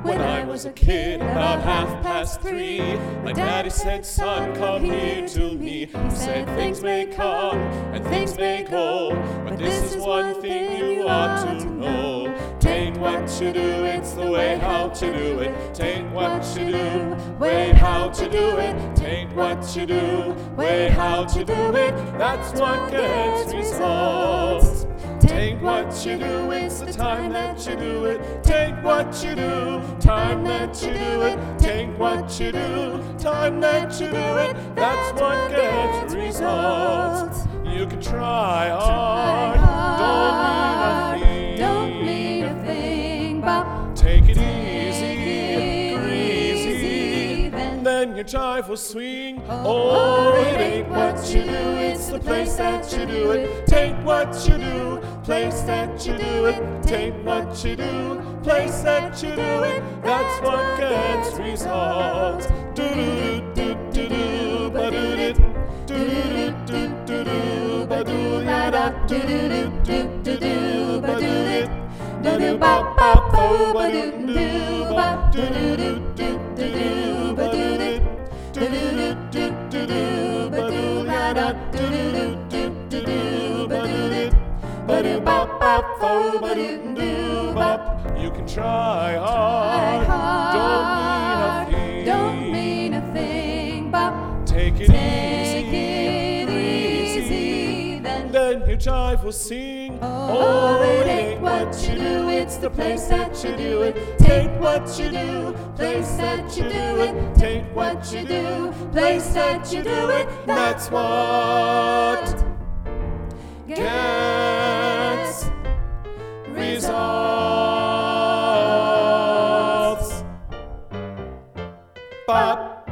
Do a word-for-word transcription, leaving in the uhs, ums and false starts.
When I was a kid, about half past three, my daddy said, son, come here to me. He said, things may come and things may go, but this is one thing you ought to know. Tain't what you do, it's the way how to do it. Tain't what you do, way how to do it. Tain't what you do, way how to do it. That's what gets results. Tain't what you do, it's the time that you do it. Tain't what you do, time that you do it. Tain't what you do, time that you do it. That's what gets results. You can try hard, don't mean a thing. Don't mean a thing, but take it take easy, it breezy, easy, then then your jive will swing. Oh, it ain't what you do, it's the place that you do it. Tain't what you do, place that you do it. Tain't what you do, place that you do it. That's what gets results. Do do do do do ba do it. Do do do do do ba do ya da. Do do do do do ba do it. Do do ba ba ba ba do do ba. Do do do do do ba do it. Do do do do do ba do ya da. Do do do do do ba do it. Ba-do bop bop fo ba-do do bop. You can try hard, hard, don't mean a thing. Don't mean a thing, but take it take easy, it easy, then then your jive will sing. oh, it ain't what you do, it's the place that you do it. Tain't what you do, place that you do it. Tain't what you do, place that you do it. That's what gets results. Bop.